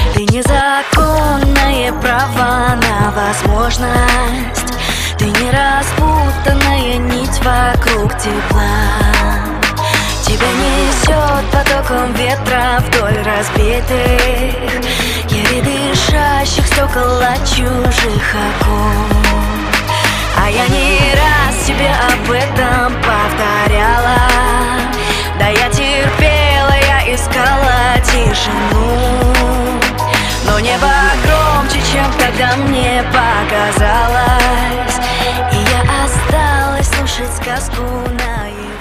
Ты незаконное право на возможность, ты не распутанная нить вокруг тепла. Тебя несет потоком ветра вдоль разбитых, еле дышащих стекол от чужих окон. А я не раз тебе об этом повторяла. Да, я терпела, я искала тишину, но небо громче, чем тогда мне показалось, и я осталась слушать сказку наяву.